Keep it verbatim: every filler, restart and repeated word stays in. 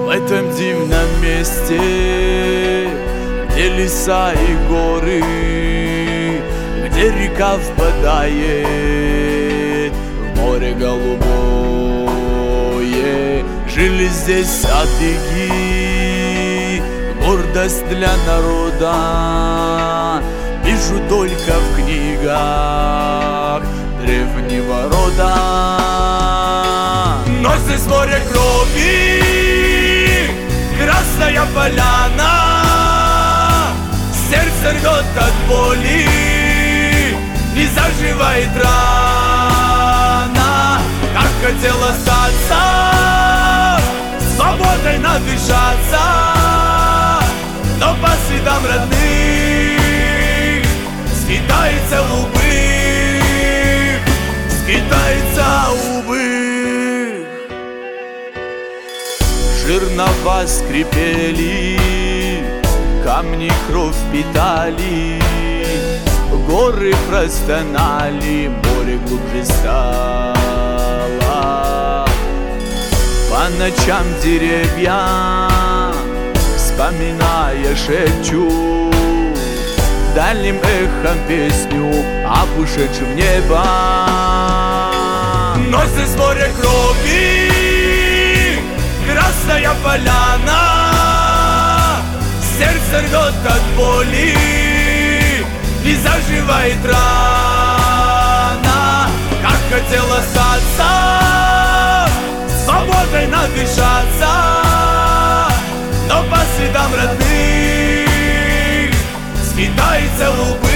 В этом дивном месте, где леса и горы, где река впадает в море голубое, жили здесь адыги, гордость для народа. Вижу только в книгах древнего рода. Но здесь море крови, красная поляна, сердце рвет от боли, не заживает рана. Как хотел остаться, свободой надышаться, но по следам родных скитается убых, скитается убых. Жирново скрипели, камни кровь питали, горы простонали, море глубже стало. По ночам деревья, вспоминая, шепчут дальним эхом песню об ушедшем в небо. Но здесь море крови, красная поляна, сердце рвет от боли, не заживает рана. Как хотел остаться, свободой надышаться, но по следам родных скитается лук.